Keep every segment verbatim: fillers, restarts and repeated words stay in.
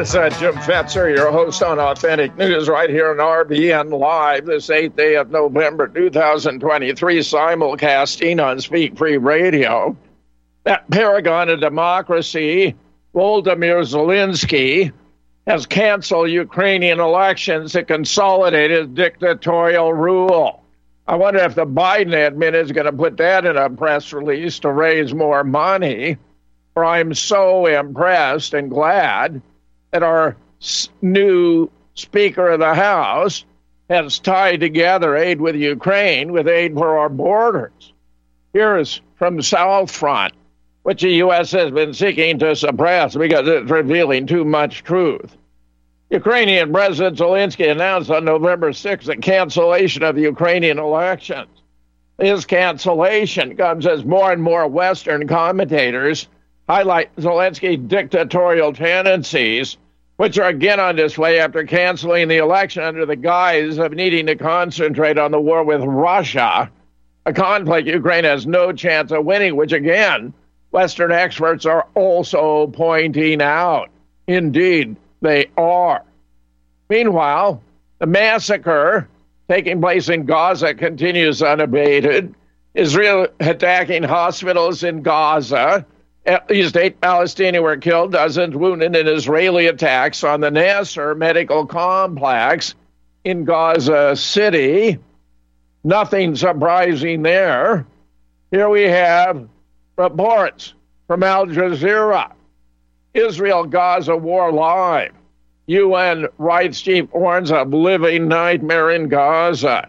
This is uh, Jim Fetzer, your host on Authentic News, right here on R B N Live, this eighth day of November, two thousand twenty-three, simulcasting on Speak Free Radio. That paragon of democracy, Volodymyr Zelensky, has canceled Ukrainian elections to consolidate his dictatorial rule. I wonder if the Biden admin is going to put that in a press release to raise more money. For I'm so impressed and glad that our new Speaker of the House has tied together aid with Ukraine with aid for our borders. Here's from South Front, which the U S has been seeking to suppress because it's revealing too much truth. Ukrainian President Zelensky announced on November sixth the cancellation of the Ukrainian elections. His cancellation comes as more and more Western commentators highlight Zelensky's dictatorial tendencies, which are again on display after canceling the election under the guise of needing to concentrate on the war with Russia, a conflict Ukraine has no chance of winning, which again, Western experts are also pointing out. Indeed, they are. Meanwhile, the massacre taking place in Gaza continues unabated. Israel attacking hospitals in Gaza. At least eight Palestinians were killed, dozens wounded in Israeli attacks on the Nasser medical complex in Gaza City. Nothing surprising there. Here we have reports from Al Jazeera. Israel-Gaza war live. U N rights chief warns of living nightmare in Gaza.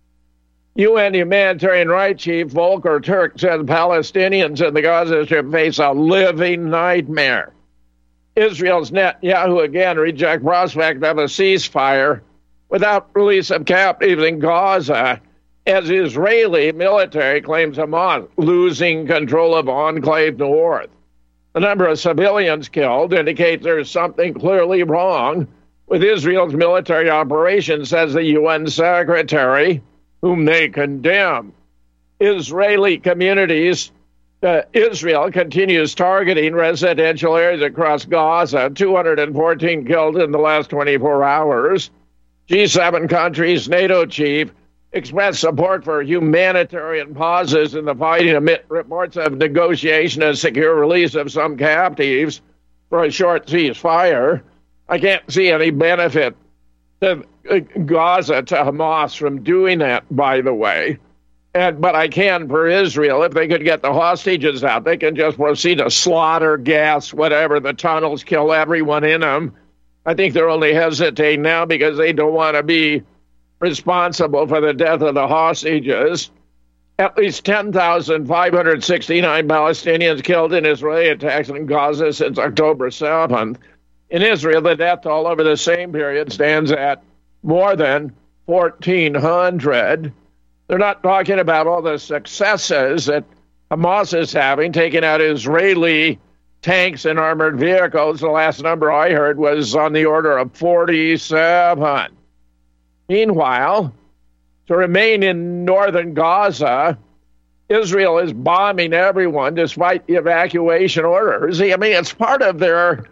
U N humanitarian rights chief Volker Turk says Palestinians in the Gaza Strip face a living nightmare. Israel's Netanyahu again rejects prospect of a ceasefire without release of captives in Gaza, as Israeli military claims Hamas losing control of Enclave North. The number of civilians killed indicates there's something clearly wrong with Israel's military operations, says the U N secretary, whom they condemn. Israeli communities, uh, Israel continues targeting residential areas across Gaza, two hundred fourteen killed in the last twenty-four hours. G seven countries, NATO chief, expressed support for humanitarian pauses in the fighting amid reports of negotiation and secure release of some captives for a short ceasefire. I can't see any benefit to Gaza, to Hamas, from doing that, by the way. And but I can for Israel. If they could get the hostages out, they can just proceed to slaughter, gas, whatever, the tunnels, kill everyone in them. I think they're only hesitating now because they don't want to be responsible for the death of the hostages. At least ten thousand five hundred sixty-nine Palestinians killed in Israeli attacks in Gaza since October seventh. In Israel, the death toll over the same period stands at more than fourteen hundred. They're not talking about all the successes that Hamas is having, taking out Israeli tanks and armored vehicles. The last number I heard was on the order of forty-seven. Meanwhile, to remain in northern Gaza, Israel is bombing everyone despite the evacuation orders. I mean, it's part of their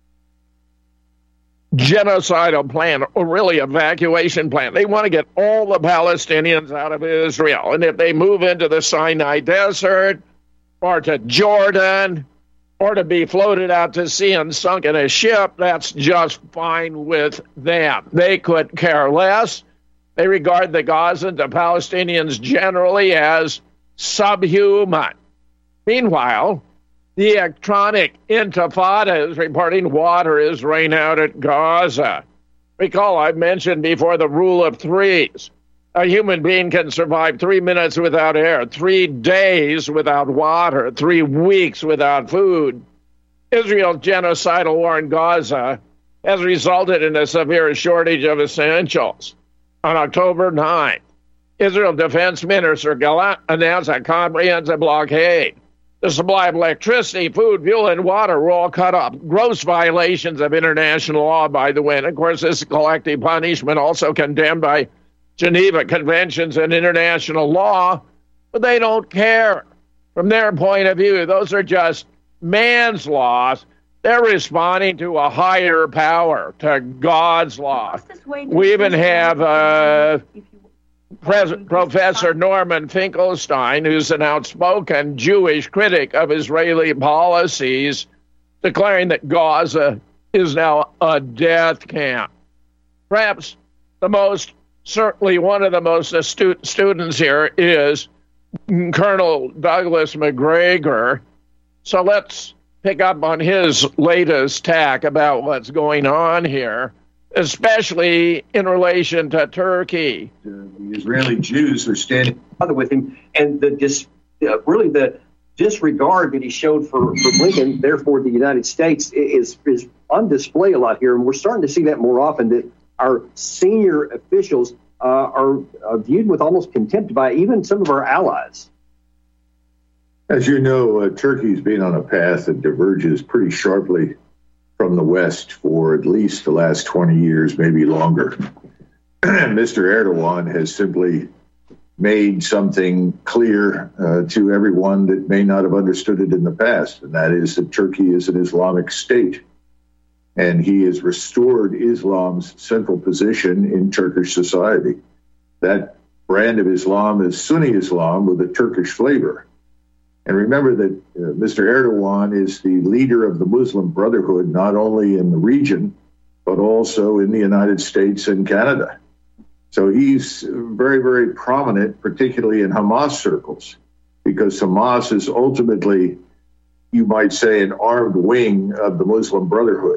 genocidal plan, or really evacuation plan. They want to get all the Palestinians out of Israel. And if they move into the Sinai Desert or to Jordan or to be floated out to sea and sunk in a ship, that's just fine with them. They could care less. They regard the Gazans, the Palestinians generally, as subhuman. Meanwhile, the electronic intifada is reporting water is rained out at Gaza. Recall I've mentioned before the rule of threes. A human being can survive three minutes without air, three days without water, three weeks without food. Israel's genocidal war in Gaza has resulted in a severe shortage of essentials. On October ninth, Israel Defense Minister Gallant announced a comprehensive blockade. The supply of electricity, food, fuel, and water were all cut off. Gross violations of international law, by the way. And, of course, this is collective punishment, also condemned by Geneva Conventions and international law. But they don't care. From their point of view, those are just man's laws. They're responding to a higher power, to God's law. We even have uh, Pres- Professor Norman Finkelstein, who's an outspoken Jewish critic of Israeli policies, declaring that Gaza is now a death camp. Perhaps the most, certainly one of the most astute students here is Colonel Douglas Macgregor. So let's pick up on his latest tack about what's going on here, especially in relation to Turkey. Uh, the Israeli Jews are standing with him, and the dis, uh, really the disregard that he showed for, for Blinken, therefore the United States, is is on display a lot here, and we're starting to see that more often, that our senior officials uh, are uh, viewed with almost contempt by even some of our allies. As you know, uh, Turkey's been on a path that diverges pretty sharply from the West for at least the last twenty years, maybe longer. Mister Erdogan has simply made something clear uh, to everyone that may not have understood it in the past, and that is that Turkey is an Islamic state. And he has restored Islam's central position in Turkish society. That brand of Islam is Sunni Islam with a Turkish flavor. And remember that uh, Mister Erdogan is the leader of the Muslim Brotherhood, not only in the region, but also in the United States and Canada. So he's very, very prominent, particularly in Hamas circles, because Hamas is ultimately, you might say, an armed wing of the Muslim Brotherhood.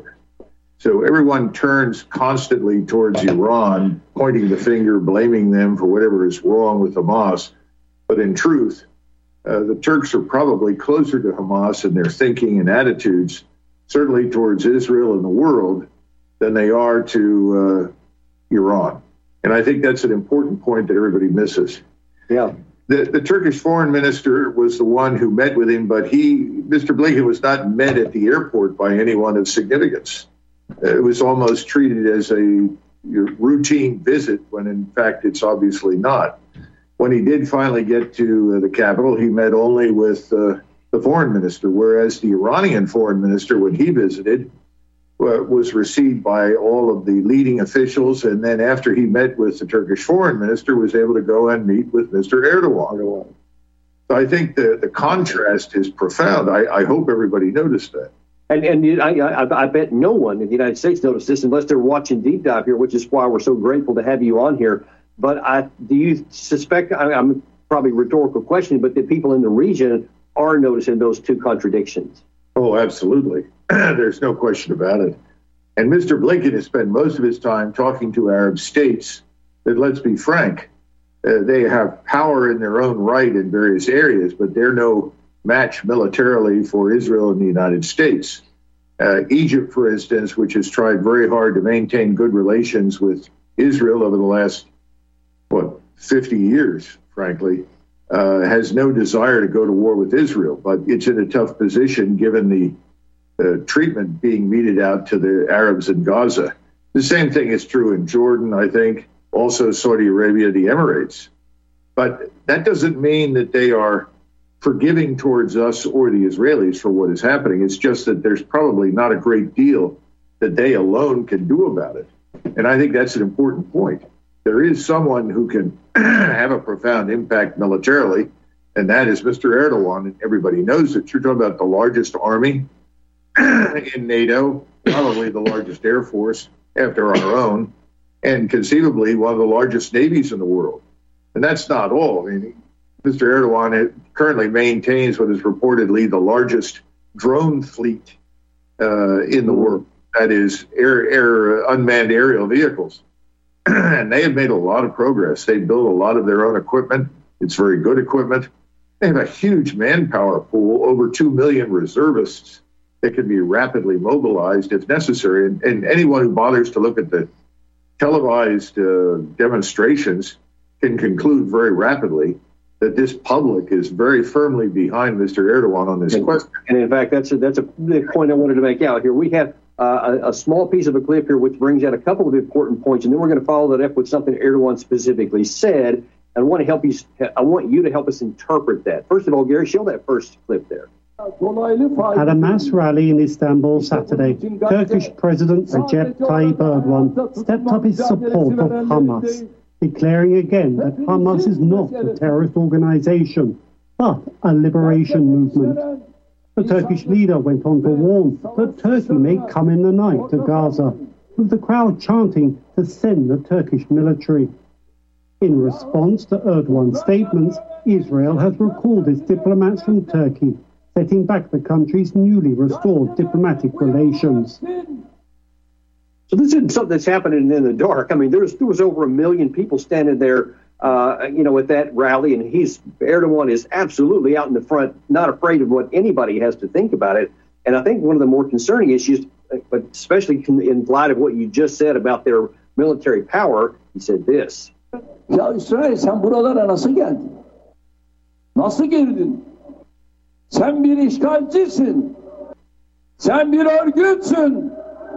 So everyone turns constantly towards Iran, pointing the finger, blaming them for whatever is wrong with Hamas. But in truth, Uh, the Turks are probably closer to Hamas in their thinking and attitudes, certainly towards Israel and the world, than they are to uh, Iran. And I think that's an important point that everybody misses. Yeah. The, the Turkish foreign minister was the one who met with him, but he, Mister Blinken, was not met at the airport by anyone of significance. It was almost treated as a routine visit when, in fact, it's obviously not. When he did finally get to uh, the capital, he met only with uh, the foreign minister, whereas the Iranian foreign minister, when he visited, uh, was received by all of the leading officials. And then after he met with the Turkish foreign minister, was able to go and meet with Mister Erdogan. So I think the, the contrast is profound. I, I hope everybody noticed that. And, and I, I, I bet no one in the United States noticed this unless they're watching Deep Dive here, which is why we're so grateful to have you on here. But I, do you suspect, I, I'm probably a rhetorical question, but that people in the region are noticing those two contradictions? Oh, absolutely. There's no question about it. And Mister Blinken has spent most of his time talking to Arab states that, let's be frank, uh, they have power in their own right in various areas, but they're no match militarily for Israel and the United States. Uh, Egypt, for instance, which has tried very hard to maintain good relations with Israel over the last what, fifty years, frankly, uh, has no desire to go to war with Israel, but it's in a tough position given the uh, treatment being meted out to the Arabs in Gaza. The same thing is true in Jordan, I think, also Saudi Arabia, the Emirates. But that doesn't mean that they are forgiving towards us or the Israelis for what is happening. It's just that there's probably not a great deal that they alone can do about it. And I think that's an important point. There is someone who can have a profound impact militarily, and that is Mister Erdogan, and everybody knows that. You're talking about the largest army in NATO, probably the largest air force after our own, and conceivably one of the largest navies in the world. And that's not all. I mean, Mister Erdogan currently maintains what is reportedly the largest drone fleet uh, in the world. That is air, air unmanned aerial vehicles. And they have made a lot of progress. They build a lot of their own equipment. It's very good equipment. They have a huge manpower pool, over two million reservists that can be rapidly mobilized if necessary. And, and anyone who bothers to look at the televised uh, demonstrations can conclude very rapidly that this public is very firmly behind Mister Erdogan on this and, question. And in fact, that's a, that's a the point I wanted to make out here. We have Uh, a, a small piece of a clip here, which brings out a couple of important points, and then we're going to follow that up with something Erdogan specifically said. And I want to help you. I want you to help us interpret that. First of all, Gary, show that first clip there. At a mass rally in Istanbul Saturday, Turkish President Recep Tayyip Erdogan stepped up his support of Hamas, declaring again that Hamas is not a terrorist organization, but a liberation movement. The Turkish leader went on to warn that Turkey may come in the night to Gaza, with the crowd chanting to send the Turkish military. In response to Erdogan's statements, Israel has recalled its diplomats from Turkey, setting back the country's newly restored diplomatic relations. So this isn't something that's happening in the dark. I mean, there was, there was over a million people standing there, uh, you know, at that rally, and he's Erdogan is absolutely out in the front, not afraid of what anybody has to think about it. And I think one of the more concerning issues, but especially in light of what you just said about their military power, he said this. Ya İsrail, sen buralara nasıl geldin? Nasıl girdin? Sen bir işgalcisin. Sen bir örgütsün.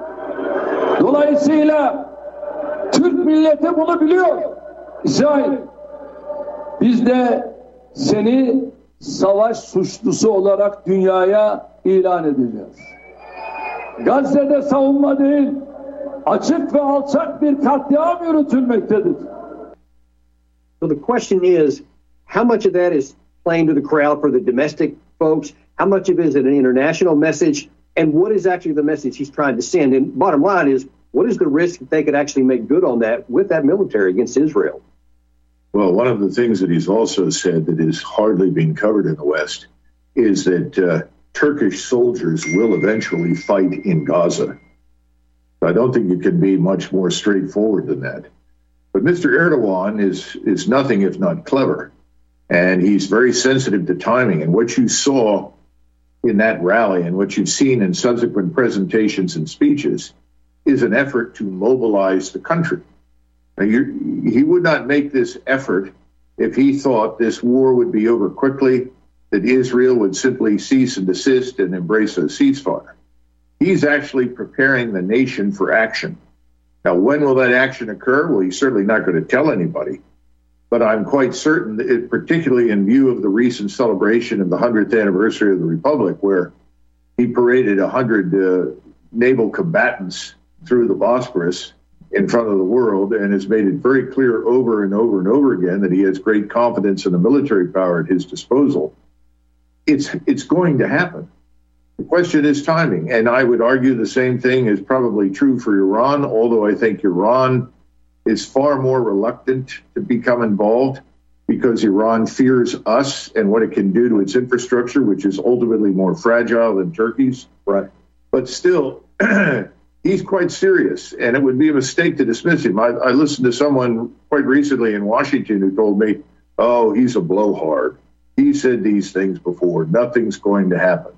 Dolayısıyla Türk milleti bunu biliyor. İsrail, biz de seni savaş suçlusu olarak dünyaya ilan edeceğiz. Gazze'de savunma değil, açık ve alçak bir katliam yürütülmektedir. So the question is, how much of that is playing to the crowd for the domestic folks? How much of it is an international message? And what is actually the message he's trying to send? And bottom line is, what is the risk that they could actually make good on that with that military against Israel? Well, one of the things that he's also said that is hardly being covered in the West is that uh, Turkish soldiers will eventually fight in Gaza. I don't think you can be much more straightforward than that. But Mister Erdogan is is nothing if not clever, and he's very sensitive to timing. And what you saw in that rally and what you've seen in subsequent presentations and speeches is an effort to mobilize the country. Now, he would not make this effort if he thought this war would be over quickly, that Israel would simply cease and desist and embrace a ceasefire. He's actually preparing the nation for action. Now, when will that action occur? Well, he's certainly not going to tell anybody. But I'm quite certain that, it, particularly in view of the recent celebration of the hundredth anniversary of the Republic, where he paraded one hundred uh, naval combatants through the Bosporus in front of the world and has made it very clear over and over and over again that he has great confidence in the military power at his disposal. It's, it's going to happen. The question is timing, and I would argue the same thing is probably true for Iran, although I think Iran is far more reluctant to become involved because Iran fears us and what it can do to its infrastructure, which is ultimately more fragile than Turkey's. Right. But still, he's quite serious, and it would be a mistake to dismiss him. I, I listened to someone quite recently in Washington who told me, oh, he's a blowhard. He said these things before. Nothing's going to happen.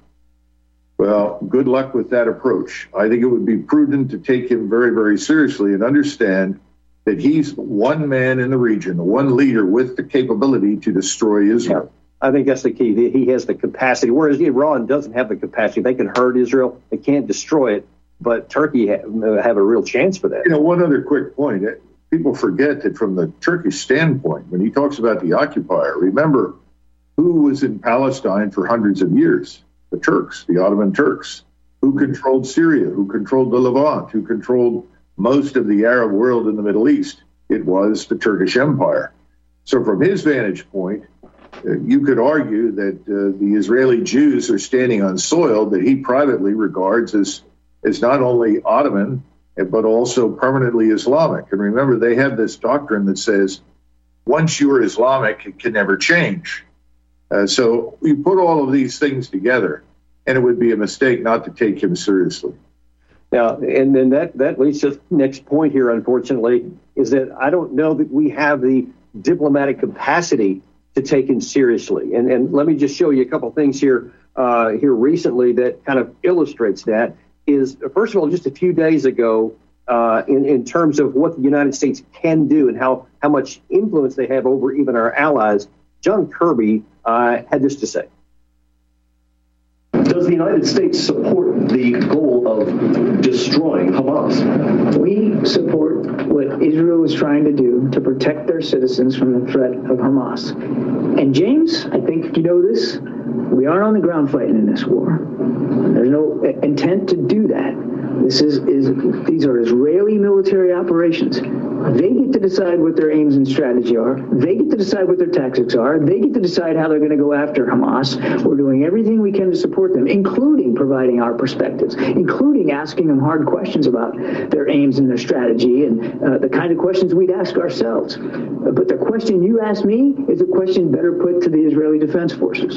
Well, good luck with that approach. I think it would be prudent to take him very, very seriously and understand that he's one man in the region, the one leader with the capability to destroy Israel. Yeah, I think that's the key. He has the capacity, whereas Iran doesn't have the capacity. They can hurt Israel. They can't destroy it, but Turkey have, have a real chance for that. You know, one other quick point. People forget that from the Turkish standpoint, when he talks about the occupier, remember who was in Palestine for hundreds of years? The Turks, the Ottoman Turks. Who controlled Syria? Who controlled the Levant? Who controlled most of the Arab world in the Middle East? It was the Turkish Empire. So from his vantage point, uh, you could argue that uh, the Israeli Jews are standing on soil that he privately regards as, as not only Ottoman, but also permanently Islamic. And remember, they have this doctrine that says, once you're Islamic, it can never change. Uh, so you put all of these things together, and it would be a mistake not to take him seriously. Now, and then that, that leads to the next point here, unfortunately, is that I don't know that we have the diplomatic capacity to take him seriously. And, and let me just show you a couple things here, uh, here recently that kind of illustrates that. Is, first of all, just a few days ago, uh, in, in terms of what the United States can do and how, how much influence they have over even our allies, John Kirby uh, had this to say. Does the United States support the goal of destroying Hamas? We support what Israel is trying to do to protect their citizens from the threat of Hamas. And James, I think you know this, we We aren't on the ground fighting in this war. There's no intent to do that. This is, is these are Israeli military operations. They get to decide what their aims and strategy are. They get to decide what their tactics are. They get to decide how they're going to go after Hamas. We're doing everything we can to support them, including providing our perspectives, including asking them hard questions about their aims and their strategy and uh, the kind of questions we'd ask ourselves. But the question you asked me is a question better put to the Israeli Defense Forces.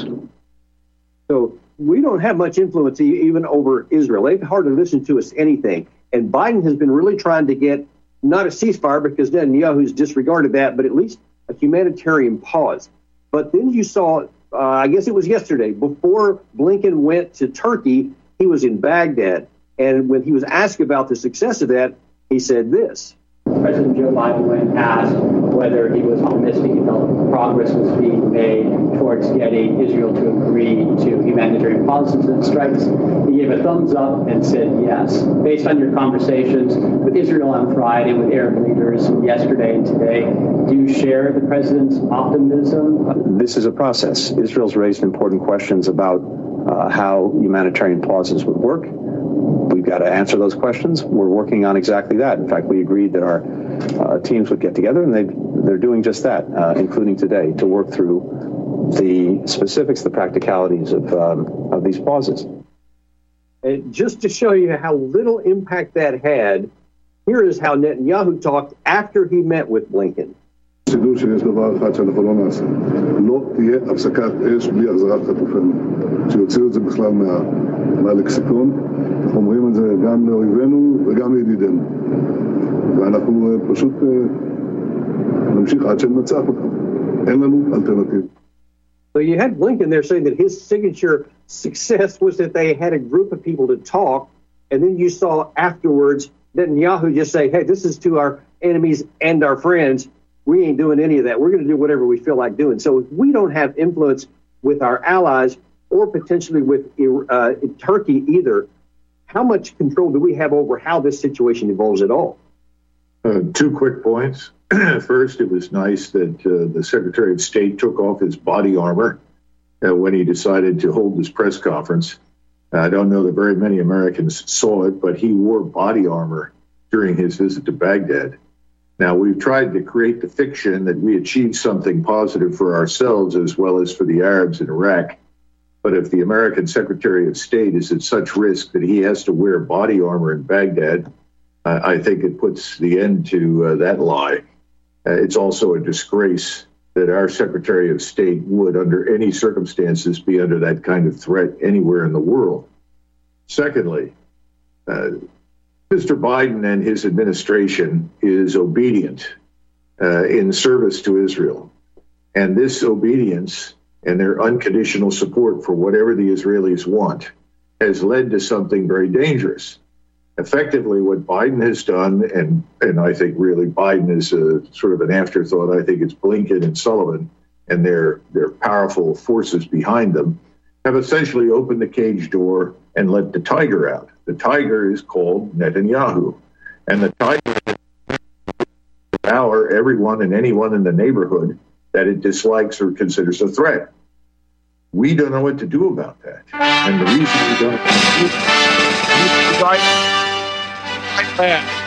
So we don't have much influence even over Israel. They've hardly listened to us anything. And Biden has been really trying to get not a ceasefire because Netanyahu's disregarded that, but at least a humanitarian pause. But then you saw, uh, I guess it was yesterday, before Blinken went to Turkey, he was in Baghdad. And when he was asked about the success of that, he said this. President Joe Biden, when asked whether he was optimistic he felt progress was being made towards getting Israel to agree to humanitarian pauses and strikes, he gave a thumbs up and said yes. Based on your conversations with Israel on Friday, with Arab leaders yesterday and today, do you share the president's optimism? This is a process. Israel's raised important questions about uh, how humanitarian pauses would work. We've got to answer those questions. We're working on exactly that. In fact, we agreed that our uh, teams would get together, and they, they're doing just that, uh, including today, to work through the specifics, the practicalities of, um, of these pauses. And just to show you how little impact that had, here is how Netanyahu talked after he met with Blinken. סידור שיש דבר אחד שאנחנו לא נעשה. לא תהיה הפסקת אש בלי החזרת חטופינו. שיוציאו את זה בכלל מה, מהלקסיקון. אנחנו אומרים את זה גם לאויבינו וגם לידידינו. ואנחנו פשוט נמשיך עד שננצח אותם. אין לנו אלטרנטיבה. So you had Blinken there saying that his signature success was that they had a group of people to talk, and then you saw afterwards Netanyahu just say, hey, this is to our enemies and our friends. We ain't doing any of that. We're going to do whatever we feel like doing. So if we don't have influence with our allies or potentially with uh, Turkey either, how much control do we have over how this situation evolves at all? Uh, two quick points. First, it was nice that uh, the Secretary of State took off his body armor uh, when he decided to hold this press conference. I don't know that very many Americans saw it, but he wore body armor during his visit to Baghdad. Now, we've tried to create the fiction that we achieved something positive for ourselves as well as for the Arabs in Iraq. But if the American Secretary of State is at such risk that he has to wear body armor in Baghdad, uh, I think it puts the end to uh, that lie. Uh, it's also a disgrace that our Secretary of State would, under any circumstances, be under that kind of threat anywhere in the world. Secondly, uh, Mister Biden and his administration is obedient uh, in service to Israel. And this obedience and their unconditional support for whatever the Israelis want has led to something very dangerous. Effectively, what Biden has done, and, and I think really Biden is a, sort of an afterthought, I think it's Blinken and Sullivan and their, their powerful forces behind them, have essentially opened the cage door and let the tiger out. The tiger is called Netanyahu. And the tiger devour everyone and anyone in the neighborhood that it dislikes or considers a threat. We don't know what to do about that. And the reason we don't know what to do is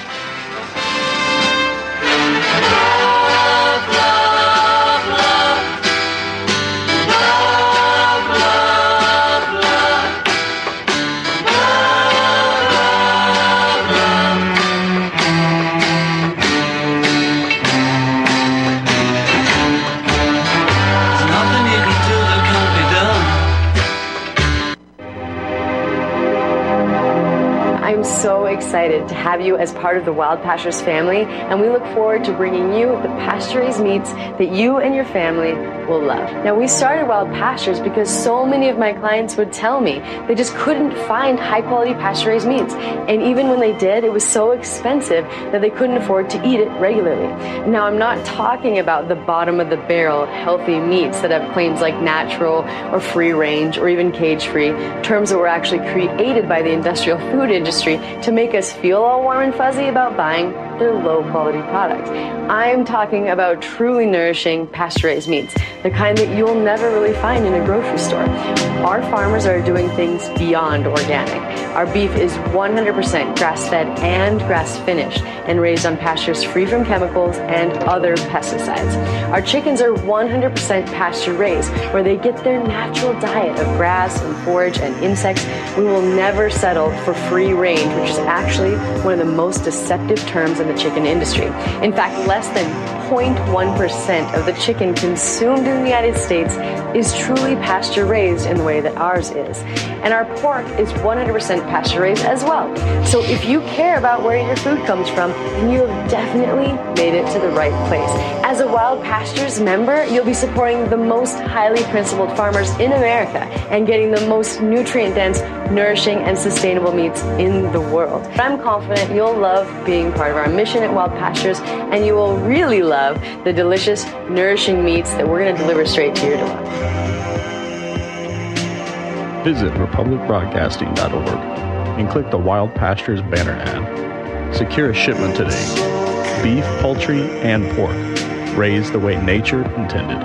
so excited to have you as part of the Wild Pastures family, and we look forward to bringing you the pasture-raised meats that you and your family will love. Now, we started Wild Pastures because so many of my clients would tell me they just couldn't find high-quality pasture-raised meats, and even when they did, it was so expensive that they couldn't afford to eat it regularly. Now, I'm not talking about the bottom-of-the-barrel healthy meats that have claims like natural or free-range or even cage-free, terms that were actually created by the industrial food industry to make us feel all warm and fuzzy about buying their low-quality products. I'm talking about truly nourishing pasture-raised meats, the kind that you'll never really find in a grocery store. Our farmers are doing things beyond organic. Our beef is one hundred percent grass-fed and grass-finished and raised on pastures free from chemicals and other pesticides. Our chickens are one hundred percent pasture-raised, where they get their natural diet of grass and forage and insects. We will never settle for free range, which is actually one of the most deceptive terms in the chicken industry. In fact, less than zero point one percent of the chicken consumed in the United States is truly pasture-raised in the way that ours is. And our pork is one hundred percent pasture-raised as well. So if you care about where your food comes from, then you have definitely made it to the right place. As a Wild Pastures member, you'll be supporting the most highly principled farmers in America and getting the most nutrient-dense, nourishing, and sustainable meats in the world. I'm confident you'll love being part of our mission at Wild Pastures, and you will really love the delicious, nourishing meats that we're going to deliver straight to your door. Visit republic broadcasting dot org and click the Wild Pastures banner ad. Secure a shipment today. Beef, poultry, and pork, raised the way nature intended.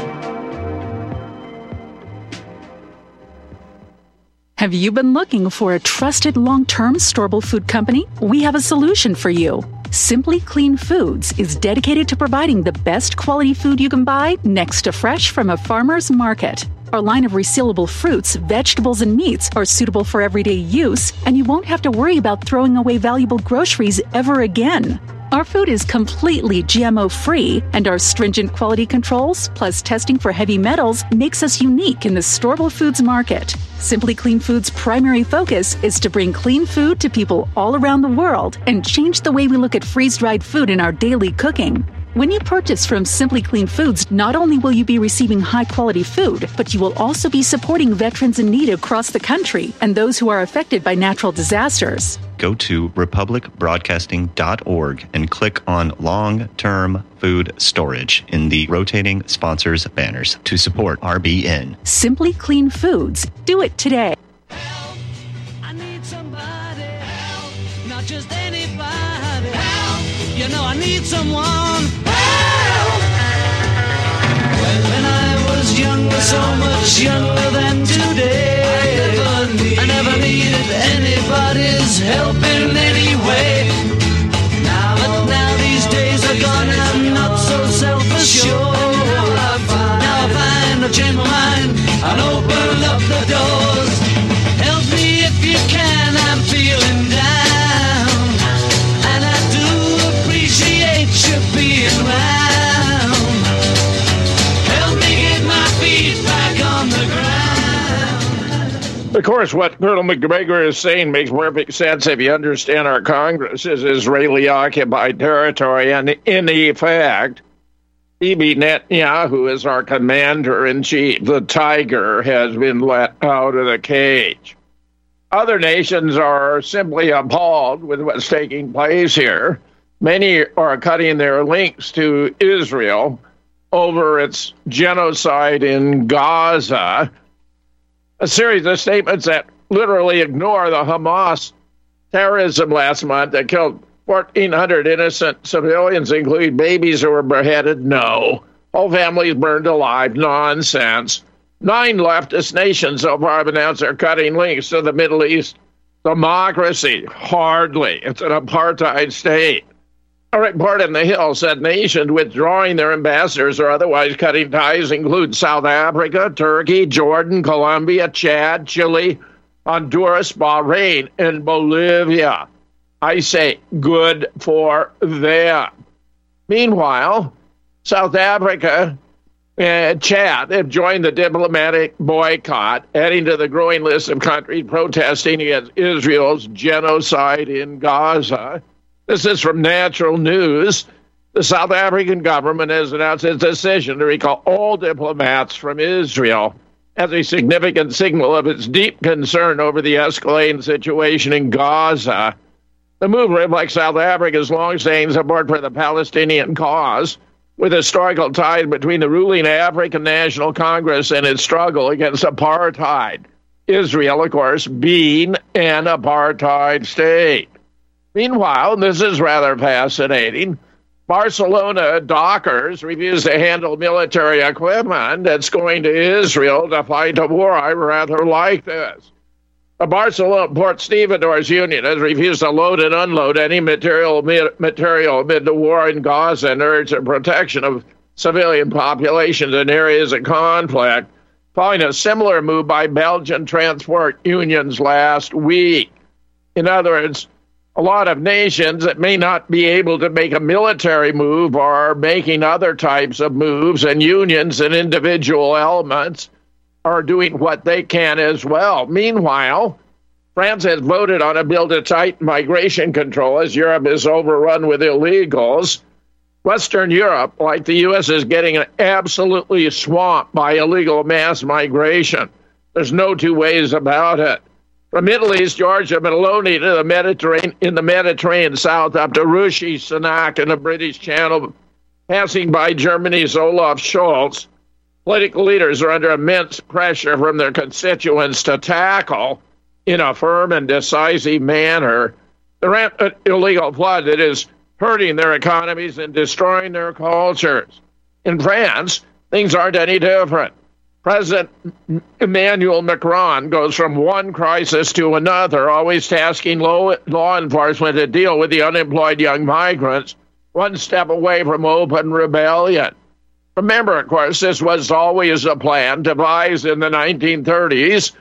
Have you been looking for a trusted long-term storable food company? We have a solution for you. Simply Clean Foods is dedicated to providing the best quality food you can buy next to fresh from a farmer's market. Our line of resealable fruits, vegetables, and meats are suitable for everyday use, and you won't have to worry about throwing away valuable groceries ever again. Our food is completely G M O-free, and our stringent quality controls, plus testing for heavy metals, makes us unique in the storable foods market. Simply Clean Foods' primary focus is to bring clean food to people all around the world and change the way we look at freeze-dried food in our daily cooking. When you purchase from Simply Clean Foods, not only will you be receiving high-quality food, but you will also be supporting veterans in need across the country and those who are affected by natural disasters. Go to republic broadcasting dot org and click on long-term food storage in the rotating sponsors banners to support R B N. Simply Clean Foods. Do it today. Help. I need somebody. Help. Not just anybody. Help. You know I need someone. Help. When I was younger, so much younger than today, I never, need, I never needed anybody's help in any way. Now, but now these days are gone and I'm not so self-assured. Now I find, now I find I've changed my mind and open up the doors. Help me if you can, I'm feeling down, and I do appreciate you being around. Help me get my feet back on the ground. Of course, what Colonel McGregor is saying makes perfect sense if you understand our Congress is Israeli-occupied territory, and in effect, Bibi Netanyahu is our commander-in-chief. The tiger has been let out of the cage. Other nations are simply appalled with what's taking place here. Many are cutting their links to Israel over its genocide in Gaza. A series of statements that literally ignore the Hamas terrorism last month that killed fourteen hundred innocent civilians, including babies who were beheaded. No. Whole families burned alive. Nonsense. Nine leftist nations so far have announced they're cutting links to the Middle East democracy. Hardly. It's an apartheid state. A report in The Hill said nations withdrawing their ambassadors or otherwise cutting ties include South Africa, Turkey, Jordan, Colombia, Chad, Chile, Honduras, Bahrain, and Bolivia. I say good for them. Meanwhile, South Africa and Chad have joined the diplomatic boycott, adding to the growing list of countries protesting against Israel's genocide in Gaza. This is from Natural News. The South African government has announced its decision to recall all diplomats from Israel as a significant signal of its deep concern over the escalating situation in Gaza. The move reflects South Africa's long-standing support for the Palestinian cause, with historical ties between the ruling African National Congress and its struggle against apartheid. Israel, of course, being an apartheid state. Meanwhile, this is rather fascinating, Barcelona dockers refuse to handle military equipment that's going to Israel to fight a war. I rather like this. The Barcelona Port Stevedores Union has refused to load and unload any material material amid the war in Gaza and urged the protection of civilian populations in areas of conflict, following a similar move by Belgian transport unions last week. In other words, a lot of nations that may not be able to make a military move are making other types of moves, and unions and individual elements are doing what they can as well. Meanwhile, France has voted on a bill to tighten migration control as Europe is overrun with illegals. Western Europe, like the U S, is getting absolutely swamped by illegal mass migration. There's no two ways about it. From Italy's Giorgia Meloni to the Mediterranean, in the Mediterranean South, up to Rishi Sunak in the British Channel, passing by Germany's Olaf Scholz, political leaders are under immense pressure from their constituents to tackle, in a firm and decisive manner, the rampant illegal flood that is hurting their economies and destroying their cultures. In France, things aren't any different. President Emmanuel Macron goes from one crisis to another, always tasking law, law enforcement to deal with the unemployed young migrants, one step away from open rebellion. Remember, of course, this was always a plan devised in the nineteen thirties,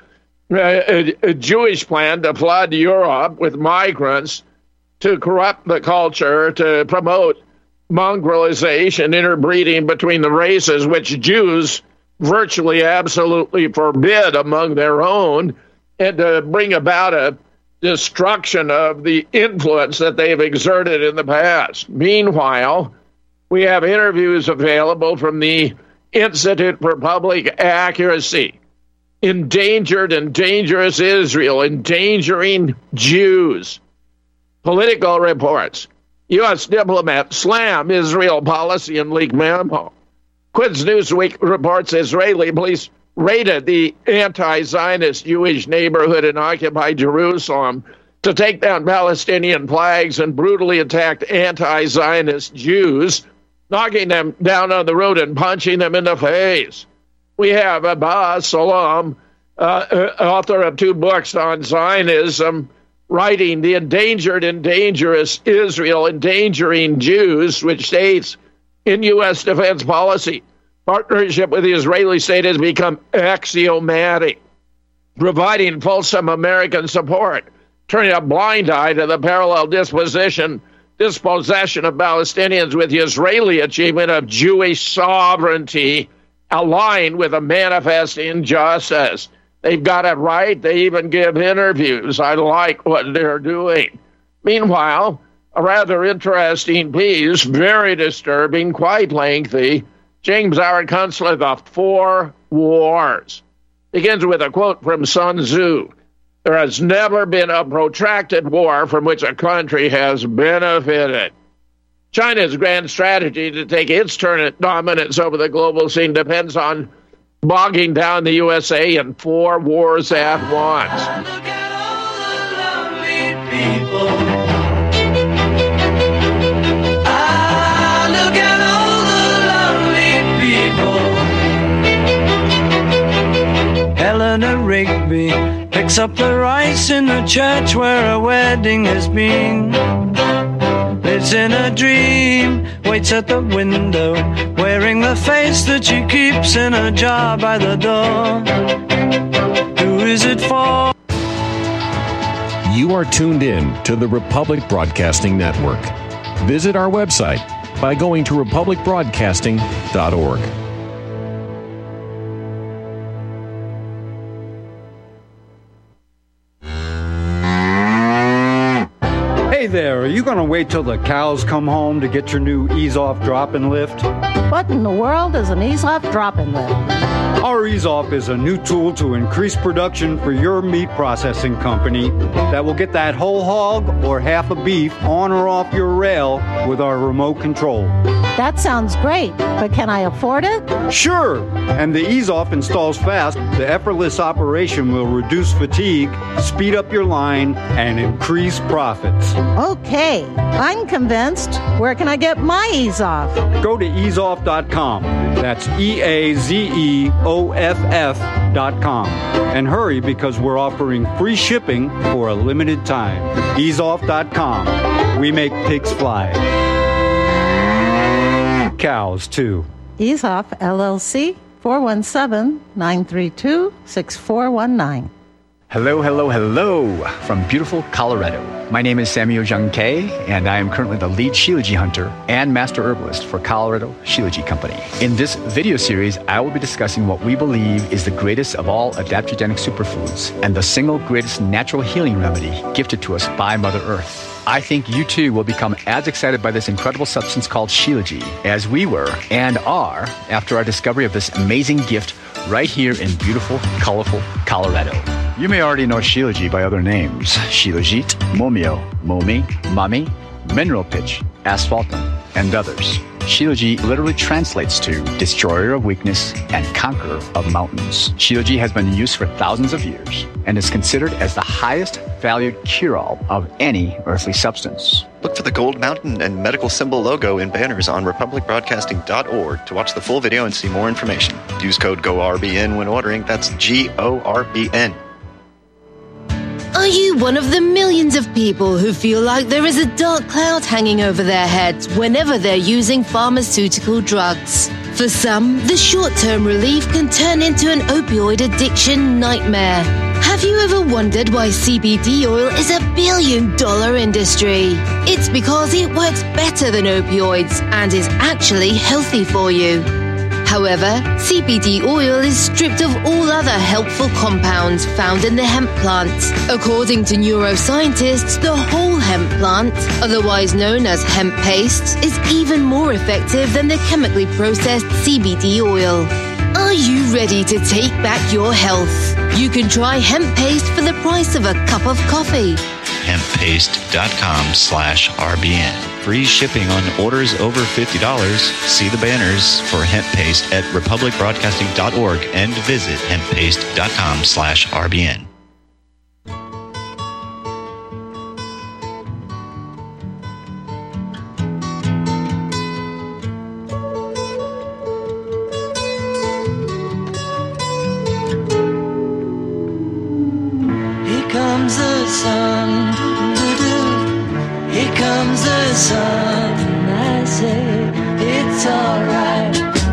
a, a Jewish plan to flood Europe with migrants, to corrupt the culture, to promote mongrelization, interbreeding between the races, which Jews virtually absolutely forbid among their own, and to bring about a destruction of the influence that they've exerted in the past. Meanwhile, we have interviews available from the Institute for Public Accuracy. Endangered and dangerous Israel, endangering Jews. Political reports. U S diplomats slam Israel policy and leak memo. Quds Newsweek reports Israeli police raided the anti-Zionist Jewish neighborhood in occupied Jerusalem to take down Palestinian flags and brutally attacked anti-Zionist Jews, knocking them down on the road and punching them in the face. We have Abba Salam, uh, author of two books on Zionism, writing The Endangered and Dangerous Israel, Endangering Jews, which states, in U S defense policy, partnership with the Israeli state has become axiomatic, providing fulsome American support, turning a blind eye to the parallel disposition, dispossession of Palestinians with the Israeli achievement of Jewish sovereignty, aligned with a manifest injustice. They've got it right. They even give interviews. I like what they're doing. Meanwhile, a rather interesting piece, very disturbing, quite lengthy, James Howard Kunstler, The Four Wars. Begins with a quote from Sun Tzu. There has never been a protracted war from which a country has benefited. China's grand strategy to take its turn at dominance over the global scene depends on bogging down the U S A in four wars at once. Look at all the lonely people. Ah, look at all the lonely people. Eleanor Rigby picks up the rice in the church where a wedding has been. Lives in a dream, waits at the window, wearing the face that she keeps in a jar by the door. Who is it for? You are tuned in to the Republic Broadcasting Network. Visit our website by going to republic broadcasting dot org. Hey there, are you going to wait till the cows come home to get your new ease-off drop-and lift? What in the world is an ease-off drop-and lift? Our EaseOff is a new tool to increase production for your meat processing company that will get that whole hog or half a beef on or off your rail with our remote control. That sounds great, but can I afford it? Sure! And the EaseOff installs fast. The effortless operation will reduce fatigue, speed up your line, and increase profits. Okay, I'm convinced. Where can I get my EaseOff? Go to ease off dot com. That's E A Z E O F F dot com. And hurry, because we're offering free shipping for a limited time. ease off dot com. We make pigs fly. Cows, too. EaseOff, L L C, four one seven, nine three two, six four one nine. Hello, hello, hello from beautiful Colorado. My name is Samuel Jung Kay, and I am currently the lead Shilajit hunter and master herbalist for Colorado Shilajit Company. In this video series, I will be discussing what we believe is the greatest of all adaptogenic superfoods and the single greatest natural healing remedy gifted to us by Mother Earth. I think you too will become as excited by this incredible substance called Shilajit as we were and are after our discovery of this amazing gift right here in beautiful, colorful Colorado. You may already know Shilajit by other names: Shilajit, Momio, Momi, Mami, Mineral Pitch, Asphaltum, and others. Shilajit literally translates to destroyer of weakness and conqueror of mountains. Shilajit has been in use for thousands of years and is considered as the highest valued cure-all of any earthly substance. Look for the gold mountain and medical symbol logo in banners on republic broadcasting dot org to watch the full video and see more information. Use code G O R B N when ordering. That's G O R B N. Are you one of the millions of people who feel like there is a dark cloud hanging over their heads whenever they're using pharmaceutical drugs? For some, the short-term relief can turn into an opioid addiction nightmare. Have you ever wondered why C B D oil is a billion-dollar industry? It's because it works better than opioids and is actually healthy for you. However, C B D oil is stripped of all other helpful compounds found in the hemp plant. According to neuroscientists, the whole hemp plant, otherwise known as hemp paste, is even more effective than the chemically processed C B D oil. Are you ready to take back your health? You can try hemp paste for the price of a cup of coffee. hemp paste dot com slash R B N. Free shipping on orders over fifty dollars. See the banners for hemp paste at republic broadcasting dot org and visit hemp paste dot com slash R B N. Here comes the sun, doo-doo. Here comes the sun, I say it's alright.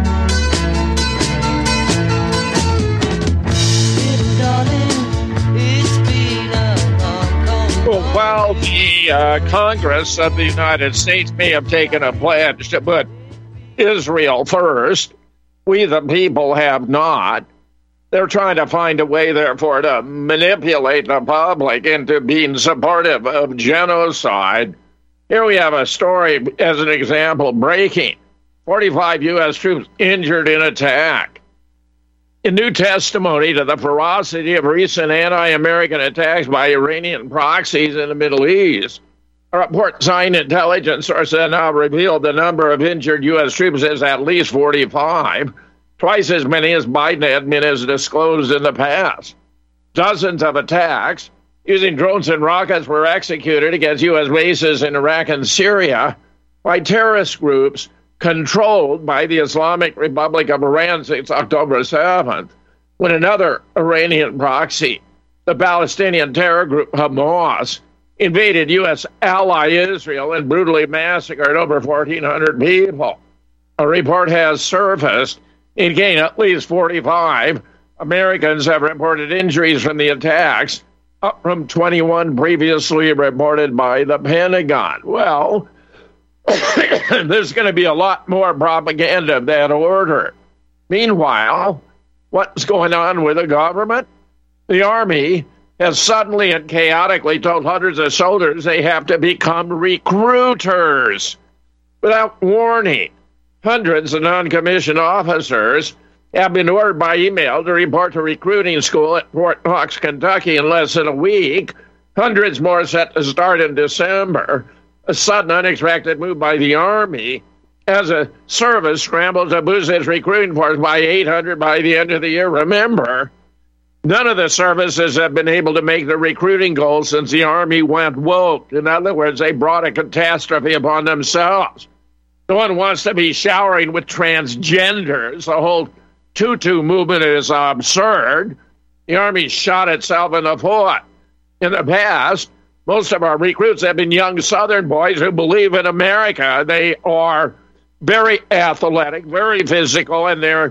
Little darling, it's been a long, cold Well, while the uh, Congress of the United States may have taken a pledge to put Israel first, we the people have not. They're trying to find a way, therefore, to manipulate the public into being supportive of genocide. Here we have a story, as an example, breaking. forty-five U S troops injured in attack. In new testimony to the ferocity of recent anti-American attacks by Iranian proxies in the Middle East, a report signed intelligence sources have now revealed the number of injured U S troops is at least forty-five. Twice as many as Biden admin has disclosed in the past. Dozens of attacks using drones and rockets were executed against U S bases in Iraq and Syria by terrorist groups controlled by the Islamic Republic of Iran since October seventh, when another Iranian proxy, the Palestinian terror group Hamas, invaded U S ally Israel and brutally massacred over fourteen hundred people. A report has surfaced indicating at least forty-five Americans have reported injuries from the attacks, up from twenty-one previously reported by the Pentagon. Well, there's going to be a lot more propaganda of that order. Meanwhile, what's going on with the government? The Army has suddenly and chaotically told hundreds of soldiers they have to become recruiters without warning. Hundreds of non-commissioned officers have been ordered by email to report to recruiting school at Fort Knox, Kentucky in less than a week. Hundreds more set to start in December. A sudden, unexpected move by the Army as a service scrambled to boost its recruiting force by eight hundred by the end of the year. Remember, none of the services have been able to make the recruiting goal since the Army went woke. In other words, they brought a catastrophe upon themselves. No one wants to be showering with transgenders. The whole tutu movement is absurd. The Army shot itself in the foot. In the past, most of our recruits have been young Southern boys who believe in America. They are very athletic, very physical, and they're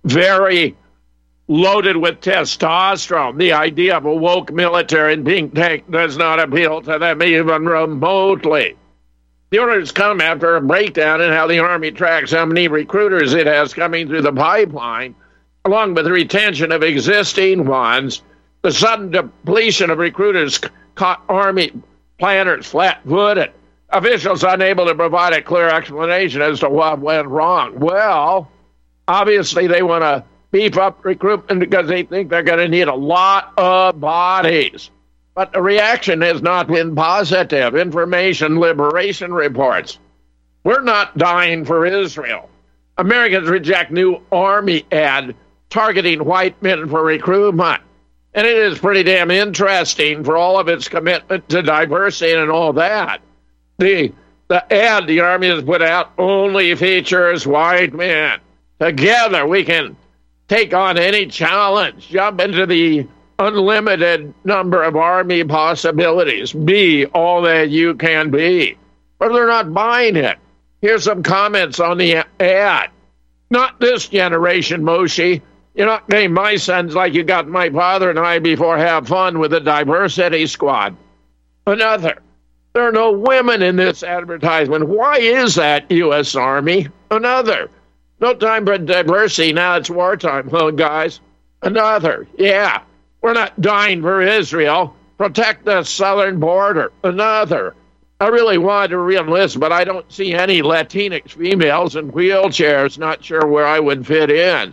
very loaded with testosterone. The idea of a woke military in pink tank does not appeal to them even remotely. The orders come after a breakdown in how the Army tracks how many recruiters it has coming through the pipeline, along with the retention of existing ones. The sudden depletion of recruiters caught Army planners flat-footed. Officials unable to provide a clear explanation as to what went wrong. Well, obviously they want to beef up recruitment because they think they're going to need a lot of bodies. But the reaction has not been positive. Information liberation reports. We're not dying for Israel. Americans reject new Army ad targeting white men for recruitment. And it is pretty damn interesting for all of its commitment to diversity and all that. The, the ad the Army has put out only features white men. Together we can take on any challenge, jump into the unlimited number of Army possibilities, be all that you can be. But they're not buying it. Here's some comments on the ad. Not this generation, Moshe. You're not getting my sons like you got my father and I before have fun with the diversity squad. Another. There are no women in this advertisement. Why is that, U S Army? Another. No time for diversity. Now it's wartime, huh, guys? Another. Yeah. We're not dying for Israel. Protect the southern border. Another. I really wanted to re-enlist, but I don't see any Latinx females in wheelchairs. Not sure where I would fit in.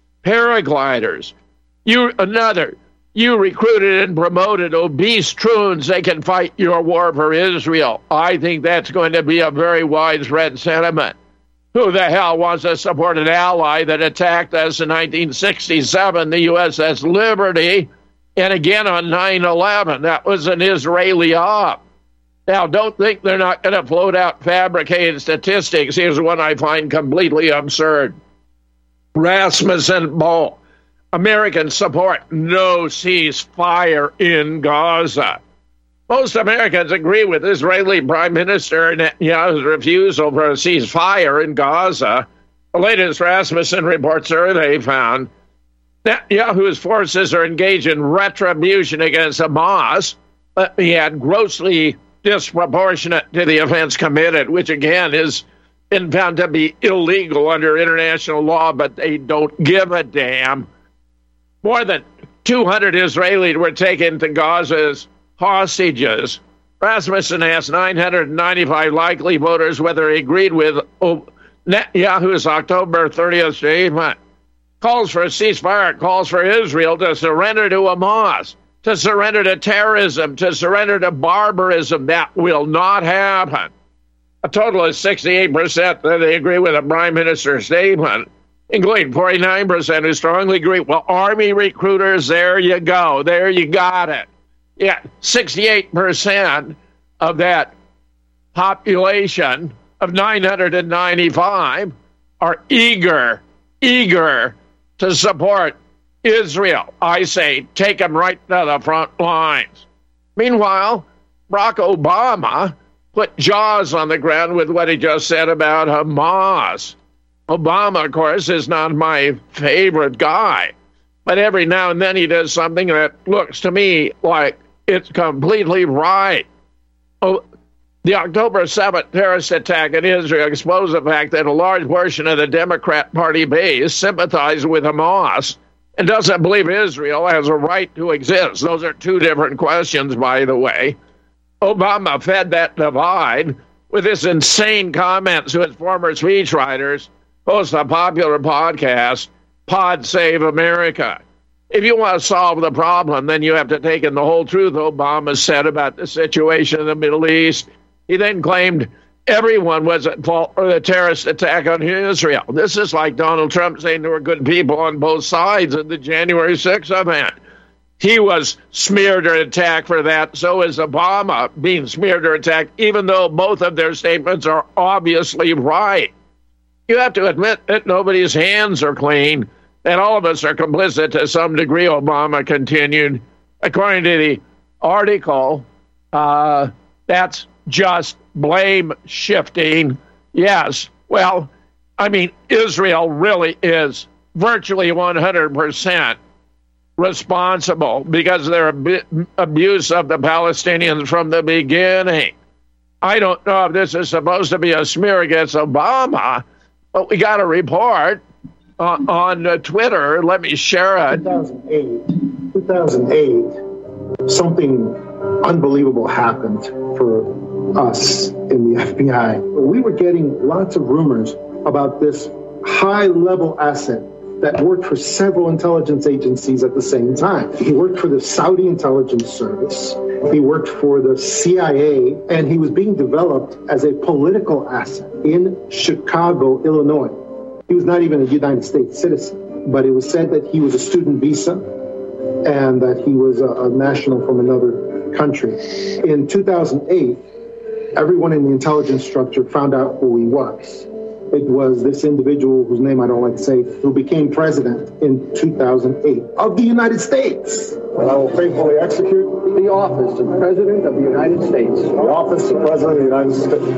Paragliders. You, another. You recruited and promoted obese troons. They can fight your war for Israel. I think that's going to be a very widespread sentiment. Who the hell wants to support an ally that attacked us in nineteen sixty-seven, the U S S Liberty, and again on nine eleven? That was an Israeli op. Now, don't think they're not going to float out fabricated statistics. Here's one I find completely absurd. Rasmussen Bowl. Americans support no ceasefire in Gaza. Most Americans agree with Israeli Prime Minister Netanyahu's refusal for a ceasefire in Gaza. The latest Rasmussen report survey found Netanyahu's forces are engaged in retribution against Hamas, but he had grossly disproportionate to the offense committed, which again is been found to be illegal under international law, but they don't give a damn. More than two hundred Israelis were taken to Gaza as hostages. Rasmussen asked nine hundred ninety-five likely voters whether he agreed with Netanyahu's October thirtieth statement. Calls for a ceasefire, calls for Israel to surrender to Hamas, to surrender to terrorism, to surrender to barbarism. That will not happen. A total of sixty-eight percent that they agree with the Prime Minister's statement, including forty-nine percent who strongly agree. Well, Army recruiters, there you go. There you got it. Yeah, sixty-eight percent of that population of nine hundred ninety-five are eager, eager to support Israel. I say, take them right to the front lines. Meanwhile, Barack Obama put jaws on the ground with what he just said about Hamas. Obama, of course, is not my favorite guy, but every now and then he does something that looks to me like it's completely right. Oh, the October seventh terrorist attack in Israel exposed the fact that a large portion of the Democrat Party base sympathizes with Hamas and doesn't believe Israel has a right to exist. Those are two different questions, by the way. Obama fed that divide with his insane comments to his former speechwriters, hosts a popular podcast, Pod Save America. If you want to solve the problem, then you have to take in the whole truth Obama said about the situation in the Middle East. He then claimed everyone was at fault for the terrorist attack on Israel. This is like Donald Trump saying there were good people on both sides of the January sixth event. He was smeared or attacked for that. So is Obama being smeared or attacked, even though both of their statements are obviously right. You have to admit that nobody's hands are clean, and all of us are complicit to some degree, Obama continued. According to the article, uh, that's just blame shifting. Yes, well, I mean, Israel really is virtually one hundred percent responsible because of their ab- abuse of the Palestinians from the beginning. I don't know if this is supposed to be a smear against Obama, but we got a report uh, on uh, Twitter. Let me share it. two thousand eight, two thousand eight, something unbelievable happened for us in the F B I. We were getting lots of rumors about this high-level asset that worked for several intelligence agencies at the same time. He worked for the Saudi Intelligence Service. He worked for the C I A, and he was being developed as a political asset in Chicago, Illinois. He was not even a United States citizen, but it was said that he was a student visa and that he was a, a national from another country. In two thousand eight, everyone in the intelligence structure found out who he was. It was this individual whose name I don't like to say, who became president in two thousand eight of the United States. And I will faithfully execute the office of President of the United States. The office of President of the United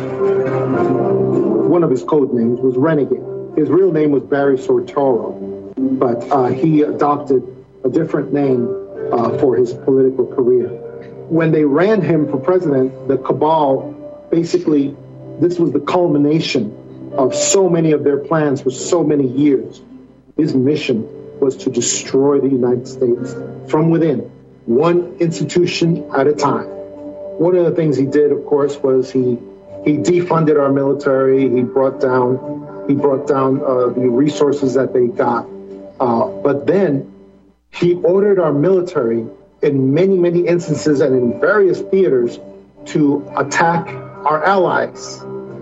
States. One of his code names was Renegade. His real name was Barry Soetoro, but uh, he adopted a different name uh, for his political career. When they ran him for president, the cabal, basically, this was the culmination of so many of their plans for so many years. His mission was to destroy the United States from within, one institution at a time. One of the things he did, of course, was he he defunded our military. He brought down he brought down uh, the resources that they got. Uh, but then he ordered our military in many, many instances and in various theaters to attack our allies